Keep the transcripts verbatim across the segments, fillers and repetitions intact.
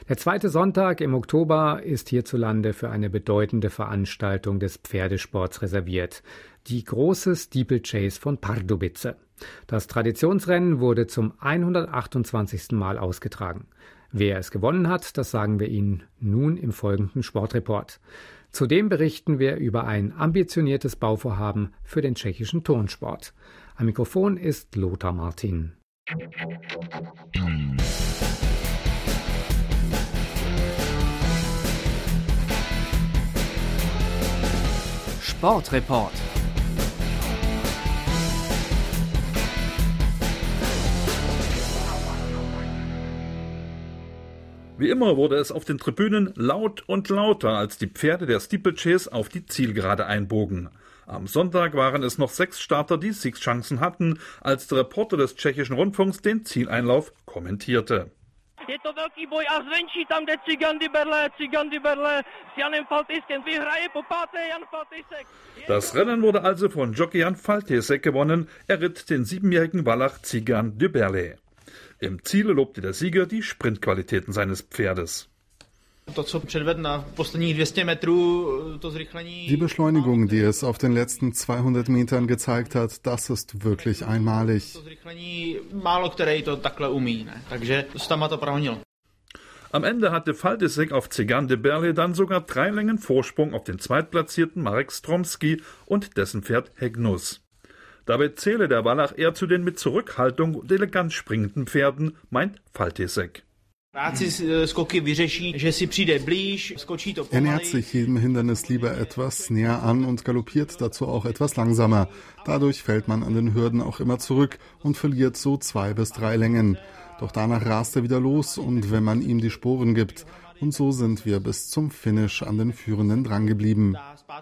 Der zweite Sonntag im Oktober ist hierzulande für eine bedeutende Veranstaltung des Pferdesports reserviert. Die große Steeplechase von Pardubice. Das Traditionsrennen wurde zum hundertachtundzwanzigsten Mal ausgetragen. Wer es gewonnen hat, das sagen wir Ihnen nun im folgenden Sportreport. Zudem berichten wir über ein ambitioniertes Bauvorhaben für den tschechischen Turnsport. Am Mikrofon ist Lothar Martin. Sportreport. Wie immer wurde es auf den Tribünen laut und lauter, als die Pferde der Steeplechase auf die Zielgerade einbogen. Am Sonntag waren es noch sechs Starter, die Siegschancen hatten, als der Reporter des tschechischen Rundfunks den Zieleinlauf kommentierte. Je to velký boj a zvenčí tam jde Cigan di Berle, Cigan di Berle s Janem Faltýskem, vyhraje po páté Jan Faltýsek. Das Rennen wurde also von Jockey Jan Faltýsek gewonnen. Er ritt den siebenjährigen Wallach Cigan di Berle. Im Ziele lobte der Sieger die Sprintqualitäten seines Pferdes. Die Beschleunigung, die es auf den letzten zweihundert Metern gezeigt hat, das ist wirklich einmalig. Am Ende hatte Faltýsek auf Cigan di Berle dann sogar drei Längen Vorsprung auf den zweitplatzierten Marek Stromski und dessen Pferd Hegnus. Dabei zähle der Wallach eher zu den mit Zurückhaltung und elegant springenden Pferden, meint Faltýsek. Er nähert sich jedem Hindernis lieber etwas näher an und galoppiert dazu auch etwas langsamer. Dadurch fällt man an den Hürden auch immer zurück und verliert so zwei bis drei Längen. Doch danach rast er wieder los und wenn man ihm die Sporen gibt. Und so sind wir bis zum Finish an den Führenden drangeblieben.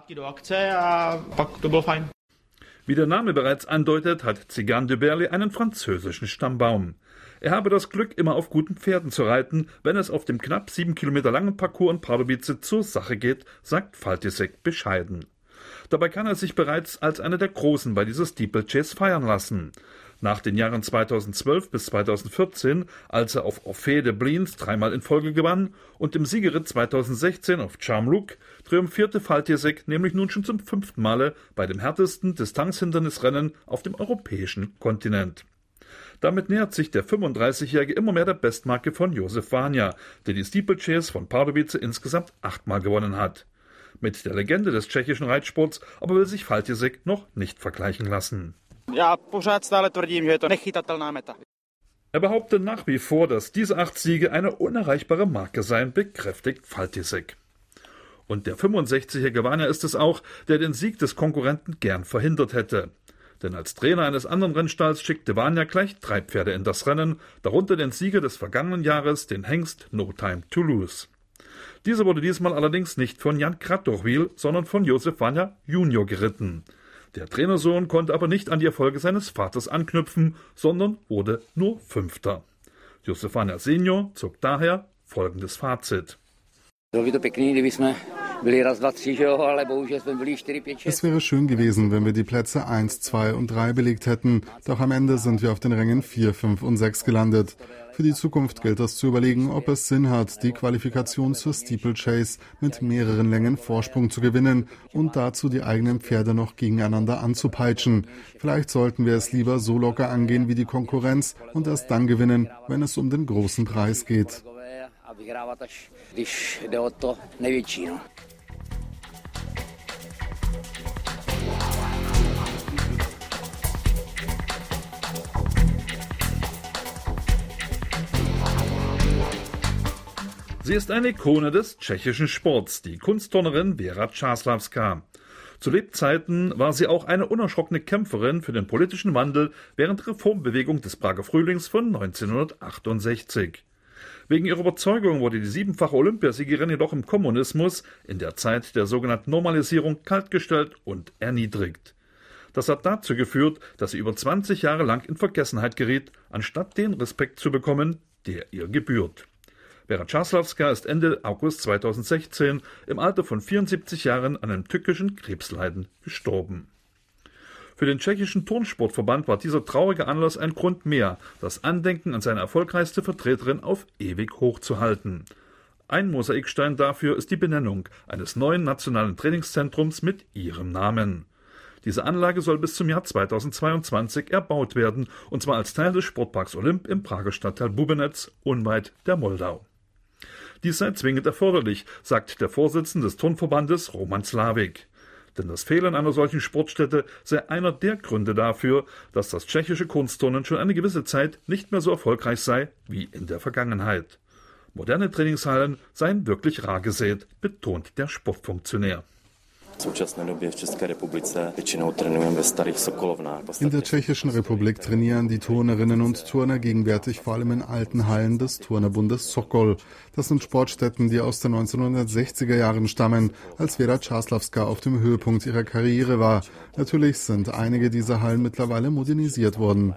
Wie der Name bereits andeutet, hat Cigan di Berle einen französischen Stammbaum. Er habe das Glück, immer auf guten Pferden zu reiten, wenn es auf dem knapp sieben Kilometer langen Parcours in Pardubice zur Sache geht, sagt Faltýsek bescheiden. Dabei kann er sich bereits als einer der Großen bei dieser Steeplechase feiern lassen. Nach den Jahren zweitausendzwölf bis zweitausendvierzehn, als er auf Orphée de Bliens dreimal in Folge gewann und im Siegerritt zweitausendsechzehn auf Charmluc, triumphierte Faltýsek nämlich nun schon zum fünften Male bei dem härtesten Distanzhindernisrennen auf dem europäischen Kontinent. Damit nähert sich der fünfunddreißigjährige immer mehr der Bestmarke von Josef Vania, der die Steeplechase von Pardubice insgesamt achtmal gewonnen hat. Mit der Legende des tschechischen Reitsports aber will sich Faltýsek noch nicht vergleichen lassen. Er behauptet nach wie vor, dass diese acht Siege eine unerreichbare Marke seien, bekräftigt Faltýsek. Und der fünfundsechzigjährige Vania ist es auch, der den Sieg des Konkurrenten gern verhindert hätte. Denn als Trainer eines anderen Rennstalls schickte Vania gleich drei Pferde in das Rennen, darunter den Sieger des vergangenen Jahres, den Hengst No Time to Lose. Dieser wurde diesmal allerdings nicht von Jan Kratochwil, sondern von Josef Vania Junior geritten. Der Trainersohn konnte aber nicht an die Erfolge seines Vaters anknüpfen, sondern wurde nur Fünfter. Josef Vania Senior zog daher folgendes Fazit. Es wäre schön gewesen, wenn wir die Plätze eins, zwei und drei belegt hätten, doch am Ende sind wir auf den Rängen vier, fünf und sechs gelandet. Für die Zukunft gilt es zu überlegen, ob es Sinn hat, die Qualifikation zur Steeplechase mit mehreren Längen Vorsprung zu gewinnen und dazu die eigenen Pferde noch gegeneinander anzupeitschen. Vielleicht sollten wir es lieber so locker angehen wie die Konkurrenz und erst dann gewinnen, wenn es um den großen Preis geht. Sie ist eine Ikone des tschechischen Sports, die Kunstturnerin Věra Čáslavská. Zu Lebzeiten war sie auch eine unerschrockene Kämpferin für den politischen Wandel während der Reformbewegung des Prager Frühlings von neunzehnhundertachtundsechzig. Wegen ihrer Überzeugung wurde die siebenfache Olympiasiegerin jedoch im Kommunismus in der Zeit der sogenannten Normalisierung kaltgestellt und erniedrigt. Das hat dazu geführt, dass sie über zwanzig Jahre lang in Vergessenheit geriet, anstatt den Respekt zu bekommen, der ihr gebührt. Věra Čáslavská ist Ende August zweitausendsechzehn im Alter von vierundsiebzig Jahren an einem tückischen Krebsleiden gestorben. Für den tschechischen Turnsportverband war dieser traurige Anlass ein Grund mehr, das Andenken an seine erfolgreichste Vertreterin auf ewig hochzuhalten. Ein Mosaikstein dafür ist die Benennung eines neuen nationalen Trainingszentrums mit ihrem Namen. Diese Anlage soll bis zum Jahr zweitausendzweiundzwanzig erbaut werden, und zwar als Teil des Sportparks Olymp im Prager Stadtteil Bubenec, unweit der Moldau. Dies sei zwingend erforderlich, sagt der Vorsitzende des Turnverbandes Roman Slavik. Denn das Fehlen einer solchen Sportstätte sei einer der Gründe dafür, dass das tschechische Kunstturnen schon eine gewisse Zeit nicht mehr so erfolgreich sei wie in der Vergangenheit. Moderne Trainingshallen seien wirklich rar gesät, betont der Sportfunktionär. In der Tschechischen Republik trainieren die Turnerinnen und Turner gegenwärtig vor allem in alten Hallen des Turnerbundes Sokol. Das sind Sportstätten, die aus den neunzehnhundertsechziger Jahren stammen, als Vera Čáslavská auf dem Höhepunkt ihrer Karriere war. Natürlich sind einige dieser Hallen mittlerweile modernisiert worden.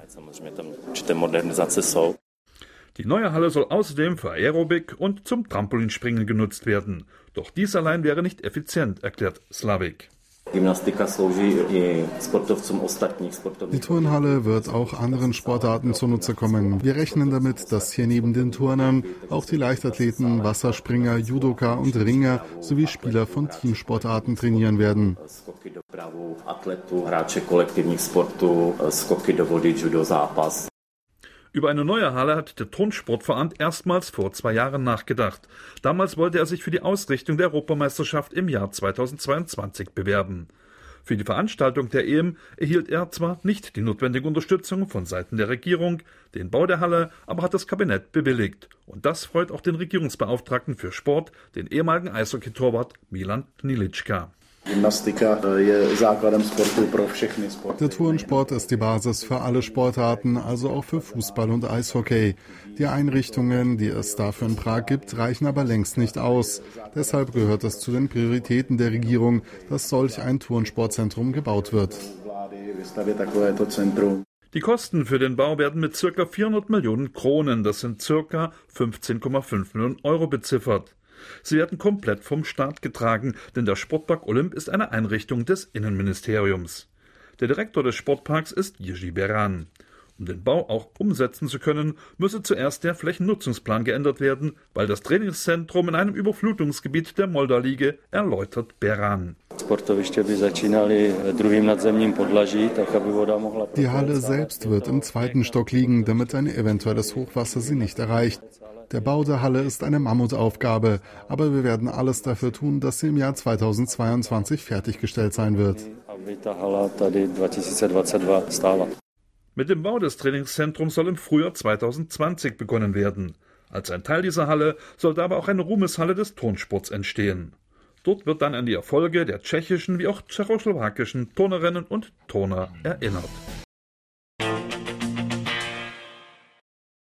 Die neue Halle soll außerdem für Aerobik und zum Trampolinspringen genutzt werden. Doch dies allein wäre nicht effizient, erklärt Slavik. Die Turnhalle wird auch anderen Sportarten zunutze kommen. Wir rechnen damit, dass hier neben den Turnern auch die Leichtathleten, Wasserspringer, Judoka und Ringer sowie Spieler von Teamsportarten trainieren werden. Über eine neue Halle hat der Turnsportverband erstmals vor zwei Jahren nachgedacht. Damals wollte er sich für die Ausrichtung der Europameisterschaft im Jahr zweitausendzweiundzwanzig bewerben. Für die Veranstaltung der E M erhielt er zwar nicht die notwendige Unterstützung von Seiten der Regierung, den Bau der Halle aber hat das Kabinett bewilligt. Und das freut auch den Regierungsbeauftragten für Sport, den ehemaligen Eishockey-Torwart Milan Hnilička. Der Turnsport ist die Basis für alle Sportarten, also auch für Fußball und Eishockey. Die Einrichtungen, die es dafür in Prag gibt, reichen aber längst nicht aus. Deshalb gehört es zu den Prioritäten der Regierung, dass solch ein Turnsportzentrum gebaut wird. Die Kosten für den Bau werden mit ca. vierhundert Millionen Kronen, das sind ca. fünfzehn Komma fünf Millionen Euro beziffert. Sie werden komplett vom Staat getragen, denn der Sportpark Olymp ist eine Einrichtung des Innenministeriums. Der Direktor des Sportparks ist Jiří Beran. Um den Bau auch umsetzen zu können, müsse zuerst der Flächennutzungsplan geändert werden, weil das Trainingszentrum in einem Überflutungsgebiet der Moldau liege, erläutert Beran. Die Halle selbst wird im zweiten Stock liegen, damit ein eventuelles Hochwasser sie nicht erreicht. Der Bau der Halle ist eine Mammutaufgabe, aber wir werden alles dafür tun, dass sie im Jahr zweitausendzweiundzwanzig fertiggestellt sein wird. Mit dem Bau des Trainingszentrums soll im Frühjahr zweitausendzwanzig begonnen werden. Als ein Teil dieser Halle soll dabei auch eine Ruhmeshalle des Turnsports entstehen. Dort wird dann an die Erfolge der tschechischen wie auch tschechoslowakischen Turnerinnen und Turner erinnert.